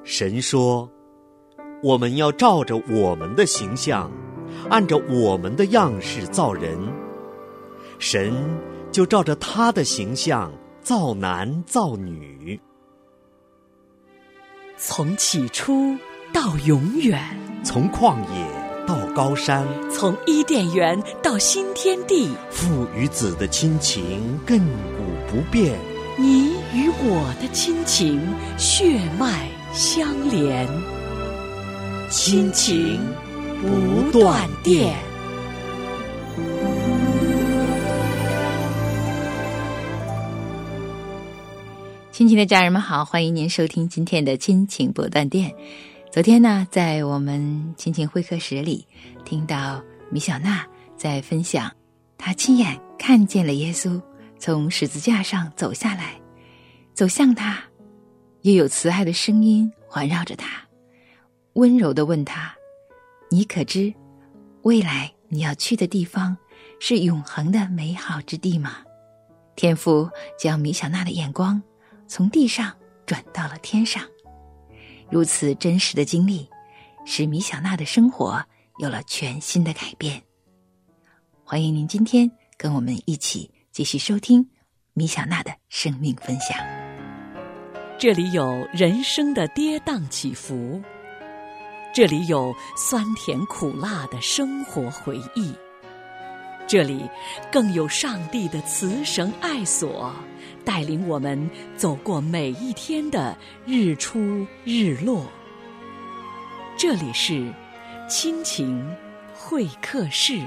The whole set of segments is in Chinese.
神说，我们要照着我们的形象，按照我们的样式造人。神就照着他的形象造男造女。 从起初到永远， 从旷野到高山， 从伊甸园到新天地， 父与子的亲情亘古不变， 你与我的亲情血脉相连，亲情不断电。 亲情的家人们好，欢迎您收听今天的亲情不断电。昨天呢，在我们亲情会客室里听到米小娜在分享，她亲眼看见了耶稣从十字架上走下来，走向她，又有慈爱的声音环绕着她，温柔地问她，你可知未来你要去的地方是永恒的美好之地吗？天父将米小娜的眼光从地上转到了天上，如此真实的经历使米小娜的生活有了全新的改变。欢迎您今天跟我们一起继续收听米小娜的生命分享。 这里有人生的跌宕起伏，这里有酸甜苦辣的生活回忆，这里更有上帝的慈绳爱索，带领我们走过每一天的日出日落。这里是亲情会客室。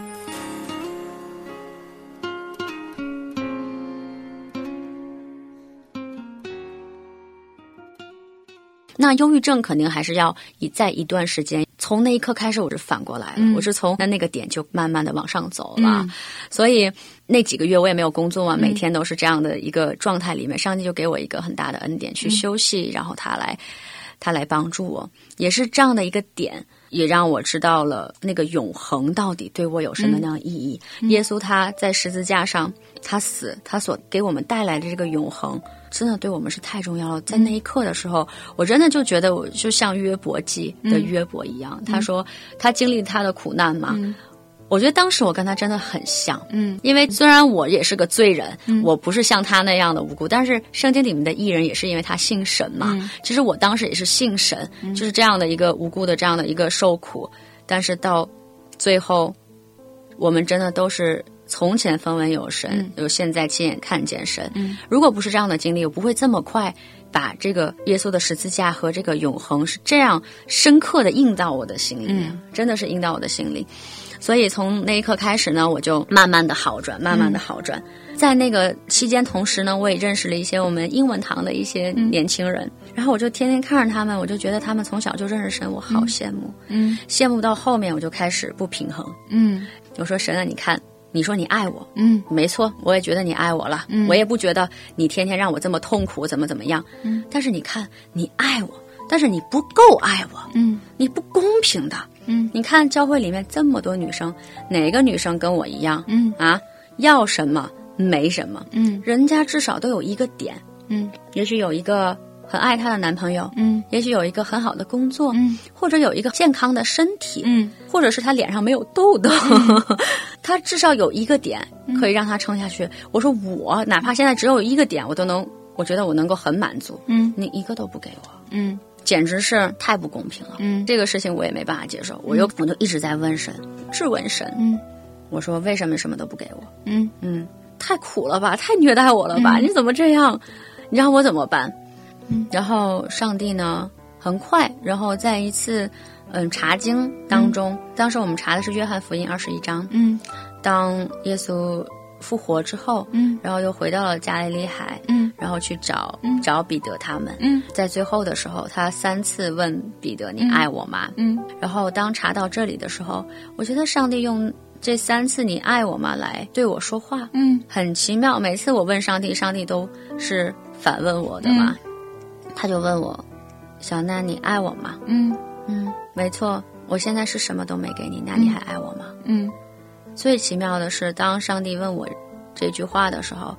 那忧郁症肯定还是要在一段时间，从那一刻开始我是反过来了，我是从那个点就慢慢的往上走了，所以那几个月我也没有工作嘛，每天都是这样的一个状态里面，上帝就给我一个很大的恩典去休息，然后他来帮助我，也是这样的一个点，也让我知道了那个永恒到底对我有什么样的意义。耶稣他在十字架上他死，他所给我们带来的这个永恒真的对我们是太重要了。在那一刻的时候，我真的就觉得我就像约伯记的约伯一样，他说他经历他的苦难嘛，我觉得当时我跟他真的很像，因为虽然我也是个罪人，我不是像他那样的无辜，但是圣经里面的义人也是因为他信神嘛，其实我当时也是信神，就是这样的一个无辜的这样的一个受苦，但是到最后我们真的都是从前分文有神，有现在亲眼看见神，如果不是这样的经历，我不会这么快把这个耶稣的十字架和这个永恒是这样深刻的印到我的心里，真的是印到我的心里。所以从那一刻开始呢，我就慢慢的好转，慢慢的好转。在那个期间，同时呢，我也认识了一些我们英文堂的一些年轻人，然后我就天天看着他们，我就觉得他们从小就认识神，我好羡慕，羡慕到后面我就开始不平衡，我说神啊，你看，你说你爱我，没错，我也觉得你爱我了，我也不觉得你天天让我这么痛苦，怎么样，但是你看，你爱我，但是你不够爱我，你不公平的，你看教会里面这么多女生，哪个女生跟我一样，要什么没什么，人家至少都有一个点，也许有一个很爱她的男朋友，也许有一个很好的工作，或者有一个健康的身体，或者是她脸上没有痘痘，她至少有一个点可以让她撑下去。我说我哪怕现在只有一个点，我觉得我能够很满足，你一个都不给我，简直是太不公平了，这个事情我也没办法接受，我就一直在问神，质问神，我说为什么什么都不给我，太苦了吧，太虐待我了吧，你怎么这样，你让我怎么办？然后上帝呢很快，然后在一次查经当中，当时我们查的是约翰福音21章，当耶稣复活之后，然后又回到了加利利海，然后去找彼得他们，在最后的时候他3次问彼得你爱我吗，然后当查到这里的时候，我觉得上帝用这3次你爱我吗来对我说话，很奇妙，每次我问上帝，上帝都是反问我的嘛，他就问我，小娜你爱我吗？没错，我现在是什么都没给你，那你还爱我吗？最奇妙的是当上帝问我这句话的时候，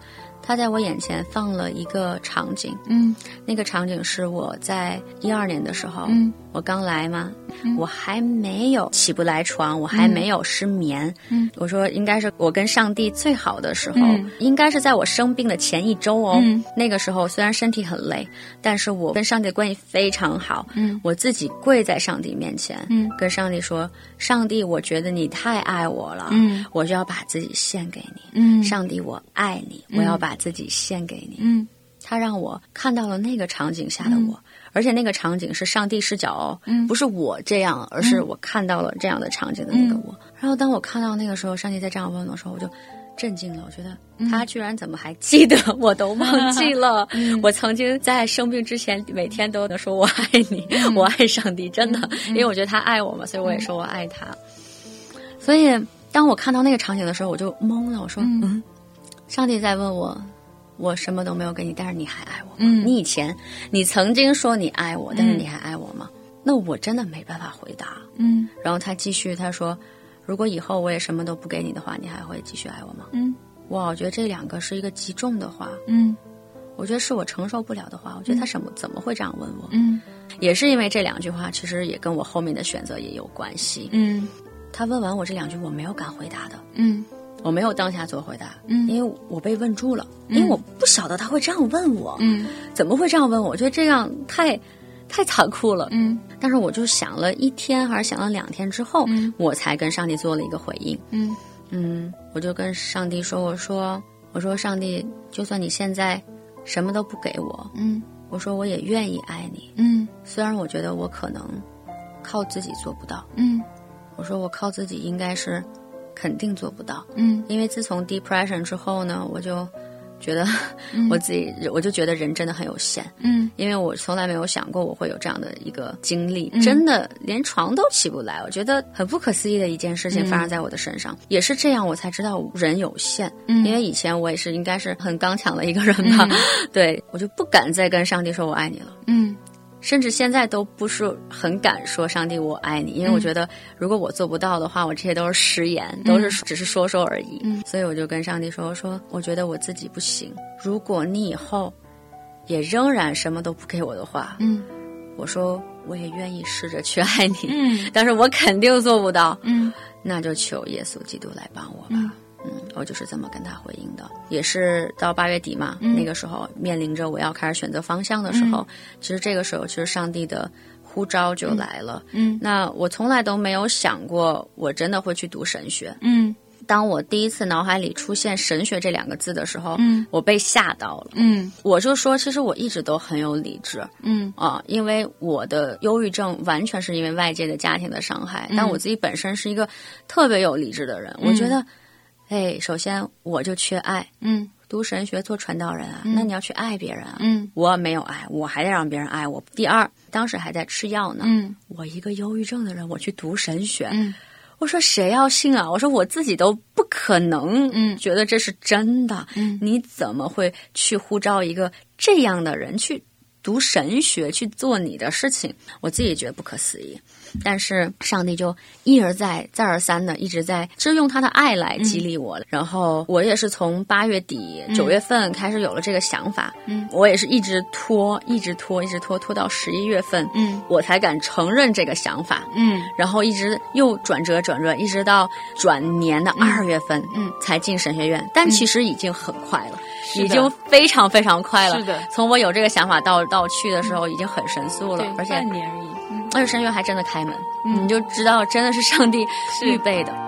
他在我眼前放了一个场景，那个场景是我在12年的时候，我刚来嘛，我还没有起不来床，我还没有失眠，我说应该是我跟上帝最好的时候，应该是在我生病的前1周哦，那个时候虽然身体很累，但是我跟上帝的关系非常好，我自己跪在上帝面前，跟上帝说，上帝，我觉得你太爱我了，我就要把自己献给你，上帝，我爱你，我要把自己献给你，他让我看到了那个场景下的我，而且那个场景是上帝视角哦，不是我这样，而是我看到了这样的场景的那个我，然后当我看到那个时候，上帝在这样问我的时候，我就震惊了，我觉得他居然怎么还记得，我都忘记了，我曾经在生病之前每天都能说我爱你，我爱上帝，真的，因为我觉得他爱我嘛，所以我也说我爱他。所以当我看到那个场景的时候，我就懵了，我说上帝在问我，我什么都没有给你，但是你还爱我吗？你曾经说你爱我，但是你还爱我吗？那我真的没办法回答。然后他继续他说，如果以后我也什么都不给你的话，你还会继续爱我吗？哇，我觉得这2个是一个极重的话，我觉得是我承受不了的话，我觉得他怎么会这样问我？也是因为这2句话，其实也跟我后面的选择也有关系。他问完我这2句，我没有敢回答的，我没有当下做回答，因为我被问住了，因为我不晓得他会这样问我，怎么会这样问我？我觉得这样太残酷了，但是我就想了1天还是想了2天之后，我才跟上帝做了一个回应，我就跟上帝说，我说上帝，就算你现在什么都不给我，我说我也愿意爱你，虽然我觉得我可能靠自己做不到，我说我靠自己应该是肯定做不到，因为自从 depression 之后呢，我就觉得我就觉得人真的很有限，因为我从来没有想过我会有这样的一个经历，真的连床都起不来，我觉得很不可思议的一件事情发生在我的身上，也是这样我才知道人有限，因为以前我也是应该是很刚强的一个人吧，对，我就不敢再跟上帝说我爱你了，甚至现在都不是很敢说上帝我爱你，因为我觉得如果我做不到的话，我这些都是食言，都是只是说说而已，所以我就跟上帝说，我觉得我自己不行，如果你以后也仍然什么都不给我的话，我说我也愿意试着去爱你，但是我肯定做不到，那就求耶稣基督来帮我吧，我就是这么跟他回应的。也是到8月底嘛，那个时候面临着我要开始选择方向的时候，其实这个时候其实上帝的呼召就来了，那我从来都没有想过我真的会去读神学，当我第一次脑海里出现神学这2个字的时候，我被吓到了，我就说其实我一直都很有理智，因为我的忧郁症完全是因为外界的家庭的伤害，但我自己本身是一个特别有理智的人，我觉得首先我就缺爱，读神学做传道人啊，那你要去爱别人啊，我没有爱，我还得让别人爱我。第二，当时还在吃药呢，我一个忧郁症的人，我去读神学，我说谁要信啊？我说我自己都不可能，觉得这是真的，你怎么会去呼召一个这样的人去读神学，去做你的事情？我自己觉得不可思议。但是上帝就一而再再而三的一直在就是用他的爱来激励我，然后我也是从8月底9月份开始有了这个想法，我也是一直拖到11月份，我才敢承认这个想法，然后一直又转折，一直到转年的2月份，才进神学院，但其实已经很快了，已经非常非常快了，是的，从我有这个想法到去的时候已经很神速了，而且半年而已， 而且神学院还真的开门，你就知道真的是上帝预备的。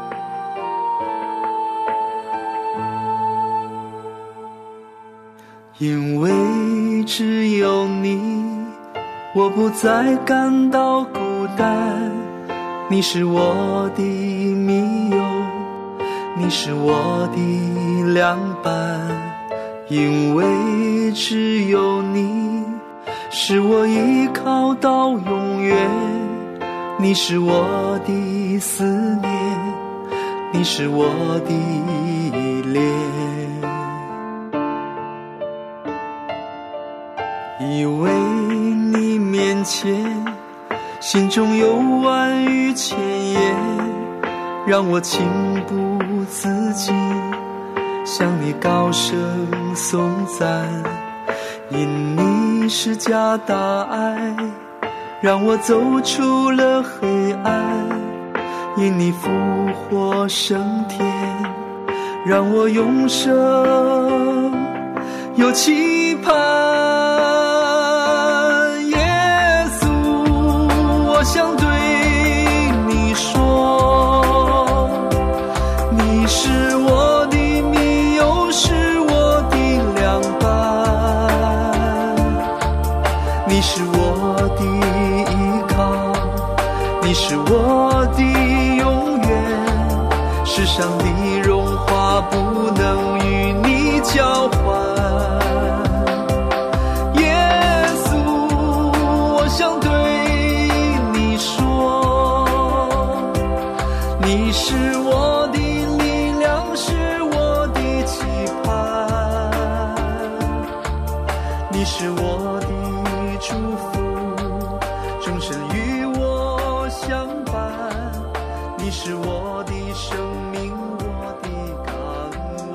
因为只有你，我不再感到孤单，你是我的密友，你是我的良伴。因为只有你，是我依靠到永远，你是我的思念，你是我的依恋。以为你面前心中有万语千言，让我情不自禁向你高声颂赞，因你施加大爱，让我走出了黑暗，因你复活升天，让我永生有期盼。耶稣，我想对你说，你是我的密友，是我的良伴，你是我的依靠，你是我的永远，世上的荣华不能与你交换。你是我的力量，是我的期盼，你是我的祝福，终身与我相伴，你是我的生命，我的港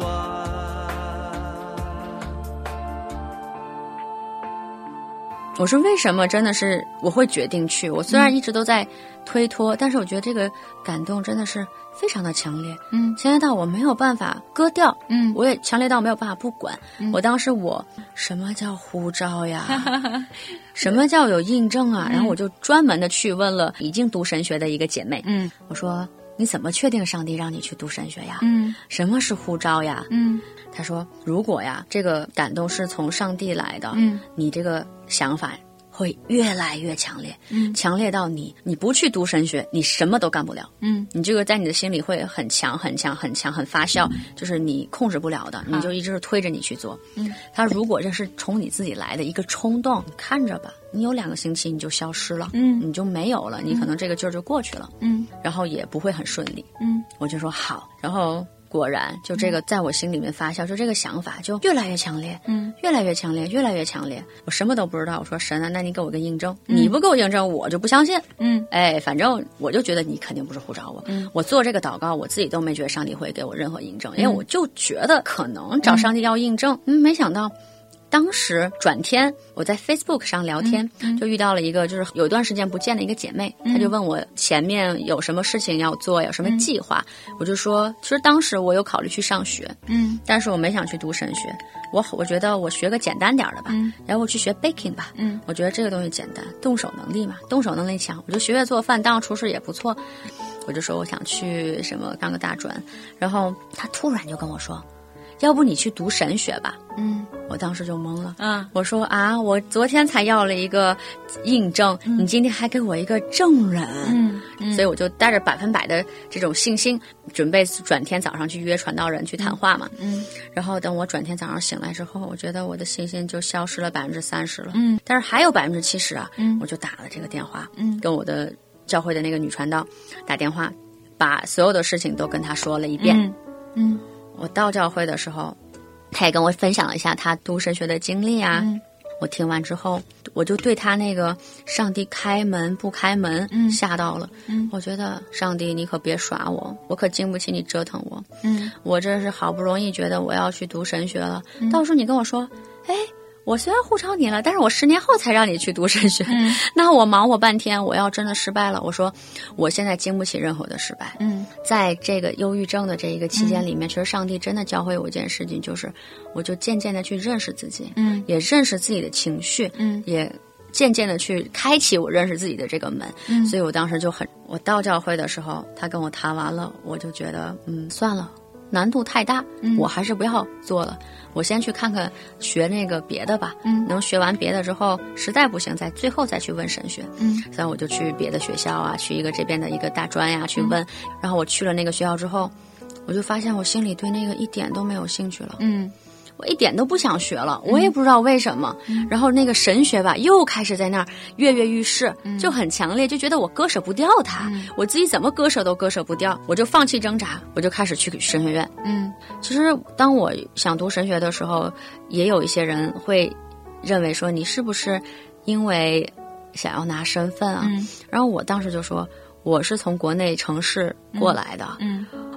湾。我说为什么真的是我会决定去，我虽然一直都在推脱，但是我觉得这个感动真的是非常的强烈，强烈到我没有办法割掉，我也强烈到没有办法不管。我当时什么叫呼召呀，什么叫有印证啊，然后我就专门的去问了已经读神学的一个姐妹，我说你怎么确定上帝让你去读神学呀？什么是呼召呀？她说如果呀这个感动是从上帝来的，你这个想法会越来越强烈，强烈到你不去读神学，你什么都干不了，你这个在你的心里会很强很强很强很发酵，就是你控制不了的，你就一直是推着你去做。他如果这是从你自己来的一个冲动，你看着吧，你有2个星期你就消失了，你就没有了，你可能这个劲儿就过去了，然后也不会很顺利。我就说好，然后果然就这个在我心里面发酵，就这个想法就越来越强烈，越来越强烈，越来越强烈。我什么都不知道，我说神啊，那你给我个印证，你不给我印证我就不相信。反正我就觉得你肯定不是呼召我，我做这个祷告我自己都没觉得上帝会给我任何印证，因为我就觉得可能找上帝要印证，没想到当时转天我在 Facebook 上聊天，就遇到了一个就是有一段时间不见的一个姐妹，她就问我前面有什么事情要做，有什么计划，我就说其实当时我有考虑去上学，但是我没想去读神学，我觉得我学个简单点的吧，然后我去学 baking 吧，我觉得这个东西简单，动手能力嘛，动手能力强，我就学学做饭，当厨师也不错，我就说我想去什么当个大专，然后她突然就跟我说要不你去读神学吧。我当时就懵了，我说啊，我昨天才要了一个印证，你今天还给我一个证人，所以我就带着100%的这种信心，准备转天早上去约传道人去谈话嘛，然后等我转天早上醒来之后，我觉得我的信心就消失了30%了，但是还有70%啊，我就打了这个电话，跟我的教会的那个女传道打电话，把所有的事情都跟她说了一遍，我到教会的时候他也跟我分享了一下他读神学的经历啊，我听完之后我就对他那个上帝开门不开门吓到了，我觉得上帝你可别耍我，我可经不起你折腾我，我这是好不容易觉得我要去读神学了，到时候你跟我说我虽然呼召你了，但是我10年后才让你去读神学，那我忙活半天，我要真的失败了，我说我现在经不起任何的失败。在这个忧郁症的这一个期间里面，其实上帝真的教会我一件事情，就是我就渐渐的去认识自己，也认识自己的情绪，也渐渐的去开启我认识自己的这个门，所以我当时就我到教会的时候，他跟我谈完了，我就觉得算了，难度太大，我还是不要做了，我先去看看学那个别的吧，能学完别的之后实在不行最后再去问神学，所以我就去别的学校啊，去一个这边的一个大专呀去问，然后我去了那个学校之后，我就发现我心里对那个一点都没有兴趣了，我一点都不想学了，我也不知道为什么，然后那个神学吧又开始在那儿跃跃欲试，就很强烈，就觉得我割舍不掉它，我自己怎么割舍都割舍不掉，我就放弃挣扎，我就开始去神学院。其实当我想读神学的时候，也有一些人会认为说你是不是因为想要拿身份啊，然后我当时就说我是从国内城市过来的，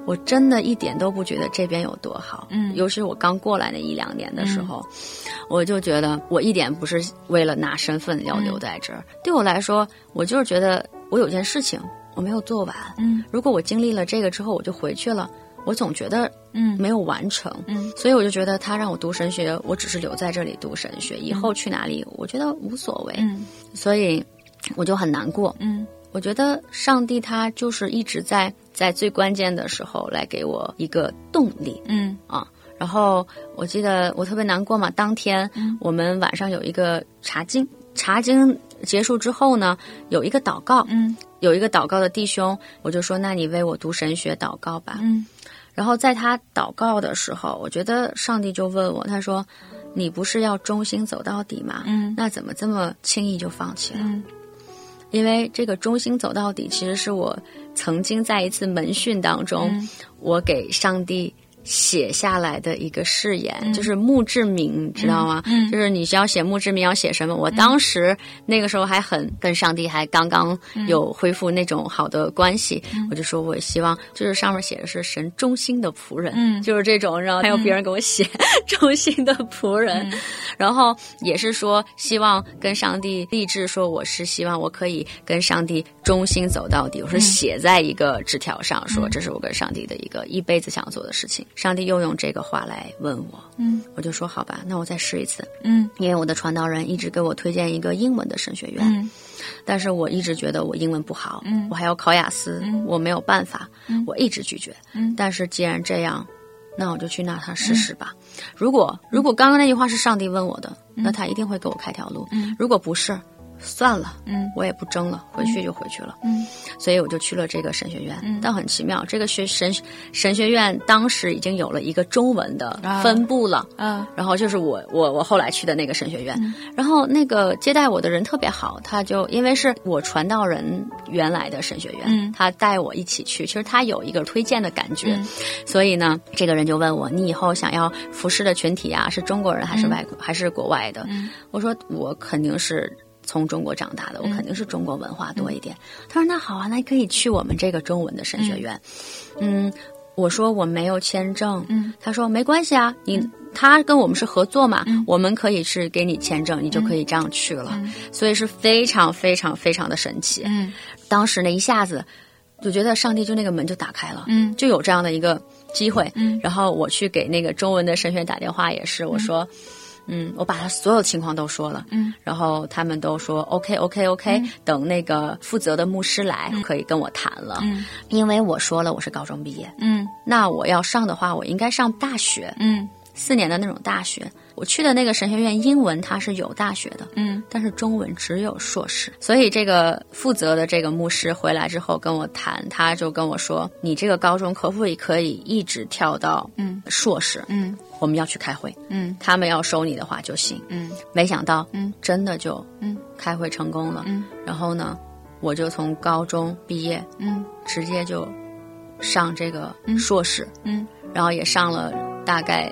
我真的一点都不觉得这边有多好。尤其是我刚过来那1-2年的时候，我就觉得我一点不是为了拿身份要留在这儿。对我来说，我就是觉得我有件事情我没有做完。如果我经历了这个之后我就回去了，我总觉得没有完成。所以我就觉得他让我读神学，我只是留在这里读神学，以后去哪里我觉得无所谓。所以我就很难过。我觉得上帝他就是一直在最关键的时候来给我一个动力。然后我记得我特别难过嘛，当天我们晚上有一个查经结束之后呢，有一个祷告。有一个祷告的弟兄，我就说那你为我读神学祷告吧。然后在他祷告的时候，我觉得上帝就问我，他说你不是要忠心走到底吗？那怎么这么轻易就放弃了？因为这个忠心走到底其实是我曾经在一次门训当中，我给上帝写下来的一个誓言，就是墓志铭，你知道吗？就是你只要写墓志铭要写什么。我当时那个时候还很跟上帝还刚刚有恢复那种好的关系，我就说我希望就是上面写的是神忠心的仆人，就是这种，然后还有别人给我写忠心的仆人，然后也是说希望跟上帝立志说我是希望我可以跟上帝忠心走到底，我是写在一个纸条上说这是我跟上帝的一辈子想做的事情。上帝又用这个话来问我，我就说好吧，那我再试一次。因为我的传道人一直给我推荐一个英文的神学院，但是我一直觉得我英文不好，我还要考雅思，我没有办法，我一直拒绝。但是既然这样，那我就去那他试试吧。如果刚刚那句话是上帝问我的，那他一定会给我开条路。如果不是，算了，我也不争了，回去就回去了。所以我就去了这个神学院。但很奇妙，这个神学院当时已经有了一个中文的分部了。然后就是我后来去的那个神学院。然后那个接待我的人特别好，他就因为是我传道人原来的神学院，他带我一起去，其实他有一个推荐的感觉。所以呢，这个人就问我，你以后想要服侍的群体啊，是中国人还是还是国外的？我说我肯定是从中国长大的，我肯定是中国文化多一点。他说那好啊，那可以去我们这个中文的神学院。我说我没有签证。他说没关系啊，他跟我们是合作嘛，我们可以是给你签证，你就可以这样去了。所以是非常非常非常的神奇。当时那一下子就觉得上帝就那个门就打开了，就有这样的一个机会。然后我去给那个中文的神学院打电话也是，我说我把他所有情况都说了，然后他们都说 OK， 等那个负责的牧师来，可以跟我谈了。因为我说了我是高中毕业，那我要上的话，我应该上大学，4年的那种大学。我去的那个神学院英文它是有大学的，但是中文只有硕士。所以这个负责的这个牧师回来之后跟我谈，他就跟我说，你这个高中可不可以一直跳到硕士？我们要去开会，他们要收你的话就行。没想到真的就开会成功了。然后呢，我就从高中毕业，直接就上这个硕士，然后也上了大概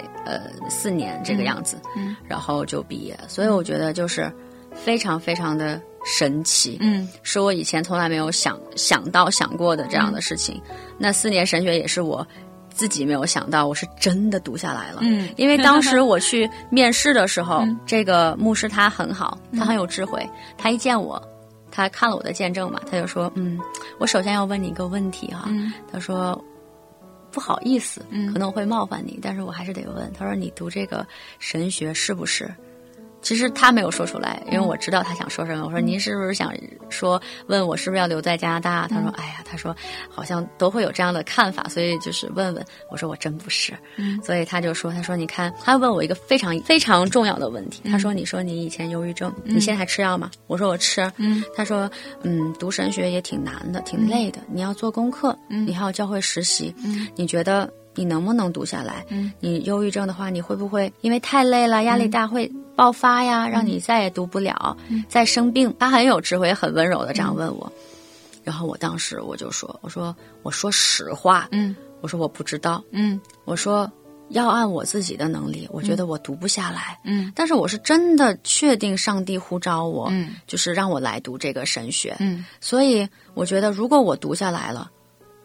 4年这个样子，然后就毕业。所以我觉得就是非常非常的神奇，是我以前从来没有想过的这样的事情。那4年神学也是我自己没有想到，我是真的读下来了。因为当时我去面试的时候，这个牧师他很好，他很有智慧，他一见我，他看了我的见证嘛，他就说我首先要问你一个问题哈。他说不好意思，可能会冒犯你，但是我还是得问。他说你读这个神学是不是？其实他没有说出来，因为我知道他想说什么。我说您是不是想说问我是不是要留在加拿大？他说哎呀，他说好像都会有这样的看法，所以就是问问。我说我真不是。所以他就说，他说你看，他问我一个非常非常重要的问题。他说你说你以前忧郁症，你现在还吃药吗？我说我吃。他说读神学也挺难的，挺累的，你要做功课，你还要教会实习，你觉得你能不能读下来？你忧郁症的话，你会不会因为太累了，压力大会爆发呀，让你再也读不了，再生病？他很有智慧，很温柔的这样问我。然后我当时我就说，我说实话，我说我不知道，我说要按我自己的能力，我觉得我读不下来，但是我是真的确定上帝呼召我，就是让我来读这个神学，所以我觉得如果我读下来了，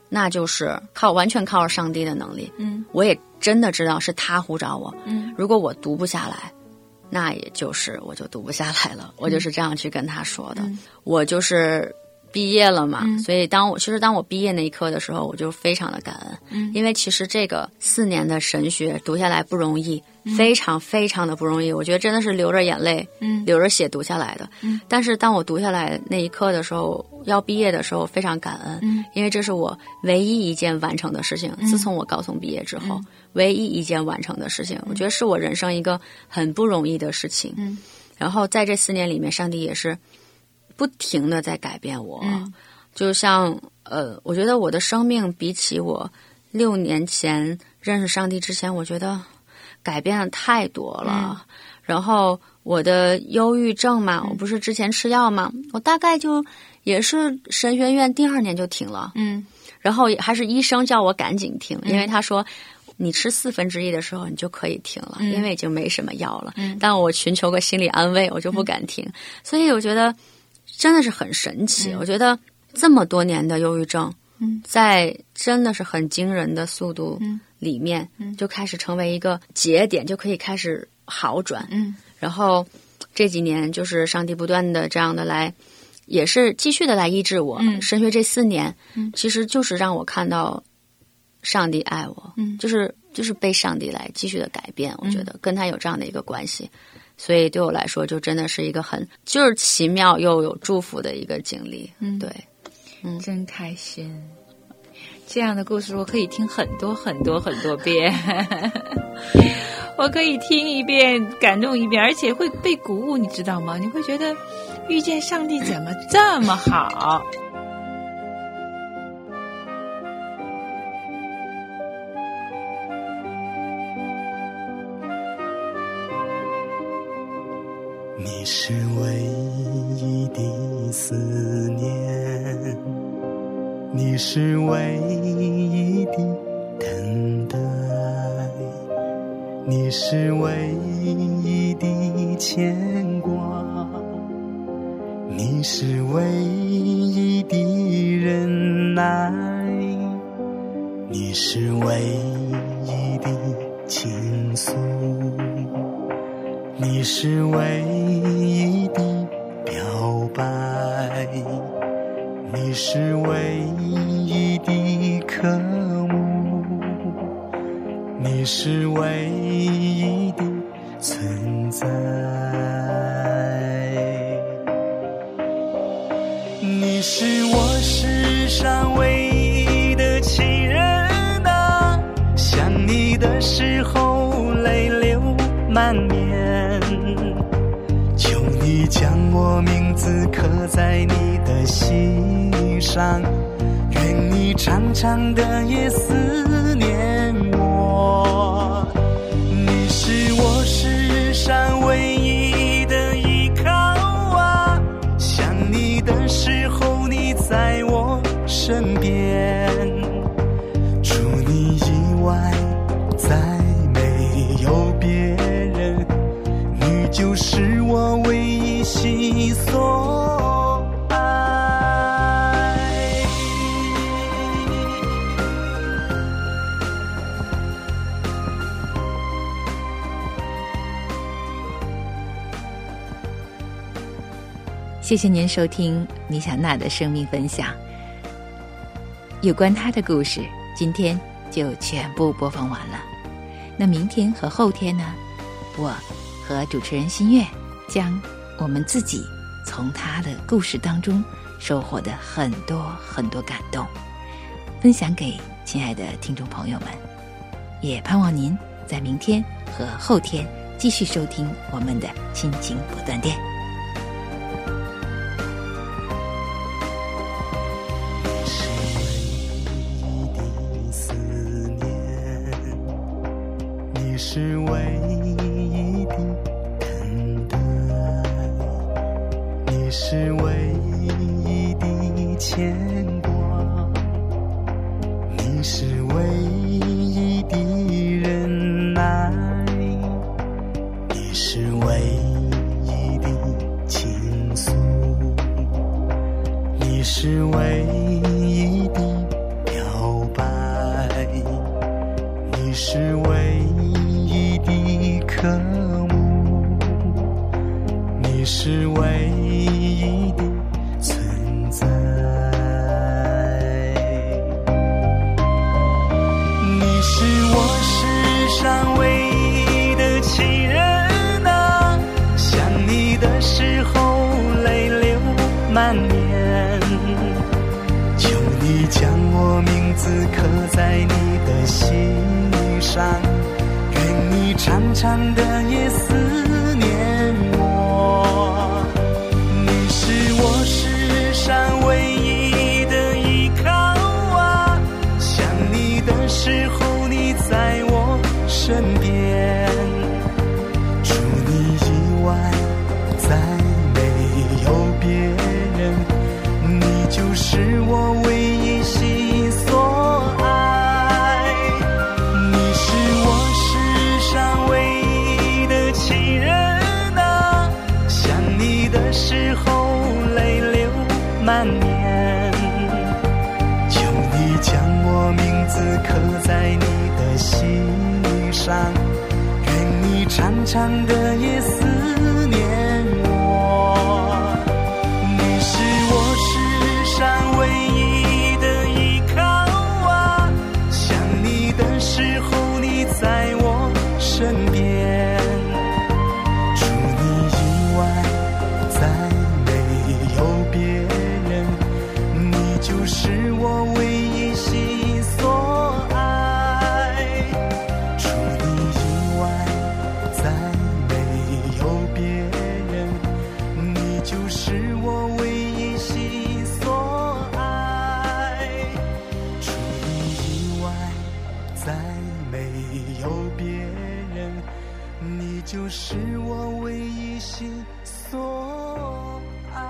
那就是完全靠着上帝的能力。我也真的知道是他呼召我。如果我读不下来，那也就是我就读不下来了。我就是这样去跟他说的。我就是毕业了嘛，所以当我毕业那一刻的时候，我就非常的感恩。因为其实这个4年的神学读下来不容易，非常非常的不容易。我觉得真的是流着眼泪，流着血读下来的。但是当我读下来那一刻的时候，要毕业的时候，非常感恩。因为这是我唯一一件完成的事情。自从我高中毕业之后，唯一一件完成的事情，我觉得是我人生一个很不容易的事情。然后在这4年里面，上帝也是不停的在改变我。就像我觉得我的生命比起我6年前认识上帝之前，我觉得改变了太多了。然后我的忧郁症嘛，我不是之前吃药嘛，我大概就也是神学院第2年就停了。然后还是医生叫我赶紧停，因为他说你吃1/4的时候你就可以停了，因为已经没什么药了。但我寻求个心理安慰，我就不敢停。所以我觉得真的是很神奇。我觉得这么多年的忧郁症，在真的是很惊人的速度里面，就开始成为一个节点，就可以开始好转。然后这几年就是上帝不断的这样的来，也是继续的来医治我。神学这4年，其实就是让我看到上帝爱我，就是被上帝来继续的改变。我觉得跟他有这样的一个关系。所以对我来说，就真的是一个就是奇妙又有祝福的一个经历。对， 真开心。这样的故事我可以听很多很多很多遍，我可以听一遍感动一遍，而且会被鼓舞，你知道吗？你会觉得遇见上帝怎么这么好。 你是唯一的思念，你是唯一的等待，你是唯一的牵挂，你是唯一的忍耐，你是唯一的倾诉，你是唯一的表白，你是唯一的渴慕，你是唯一的存在，你是我世上唯一的亲人啊，想你的时候泪流满面，求你将我名字刻在你的心上，愿你常常的也思念我，你是我世上唯一的依靠啊，想你的时候你在我身边，除你以外再没有别人，你就是我唯一心所爱。 谢谢您收听米小娜的生命分享，有关她的故事今天就全部播放完了。那明天和后天呢，我和主持人新月将我们自己从她的故事当中收获的很多很多感动分享给亲爱的听众朋友们，也盼望您在明天和后天继续收听我们的亲情不断电。 是唯一的等待，你是唯一的牵挂，你是唯一的忍耐，你是唯一的倾诉，你是唯一的表你是唯一的存在，你是我世上唯一的亲人啊，想你的时候泪流满面，求你将我名字刻在你的心上，愿你常常的也思念我，你是我世上唯一的依靠啊，想你的时候你在我身边，除你以外再没有别人，你就是我唯一心所爱，你是我世上唯一的亲人啊，想你的时候泪流满面，求你将我名字刻在你的心上，愿你常常的也思念我，你是我世上唯一的依靠啊，想你的时候你在我身边，除你以外再没有别人，你就是我唯一心所爱，除你以外再没有别人，你就是我唯一心所爱，除你以外再没有别人，你就是我唯一心所爱。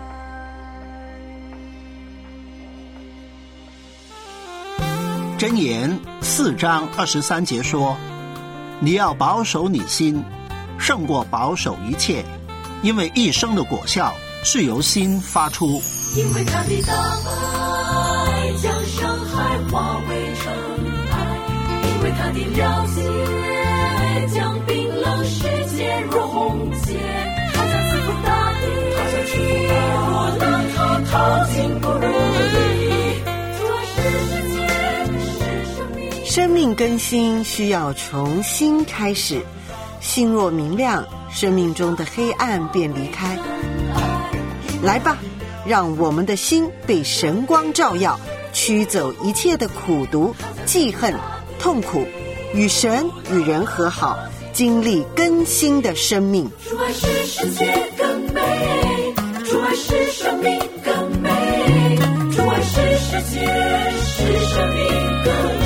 箴言4章23节说，你要保守你心，胜过保守一切，因为一生的果效是由心发出。 因为他的大爱将伤害化为尘埃，因为他的了解将冰冷世界溶解，他将赐福大地，若让他逃进不如意，主啊是世界，是生命。 生命更新需要重新开始，心若明亮，生命中的黑暗便离开。来吧，让我们的心被神光照耀，驱走一切的苦毒、记恨、痛苦，与神与人和好，经历更新的生命。 主爱是世界更美，主爱是生命更美，主爱是世界，是生命更美。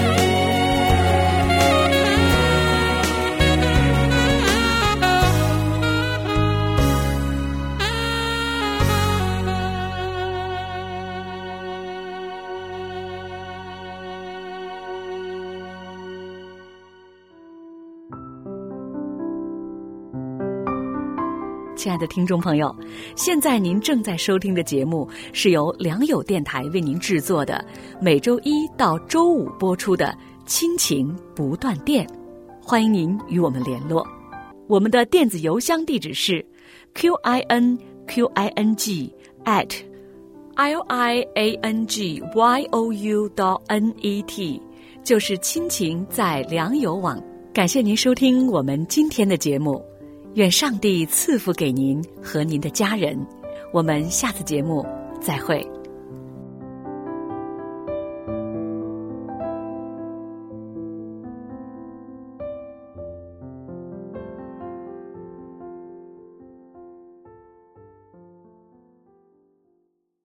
亲爱的听众朋友，现在您正在收听的节目是由良友电台为您制作的，每周一到周五播出的亲情不断电，欢迎您与我们联络。我们的电子邮箱地址是 QINQING@liangyou.net， 就是亲情在良友网。感谢您收听我们今天的节目，愿上帝赐福给您和您的家人，我们下次节目再会。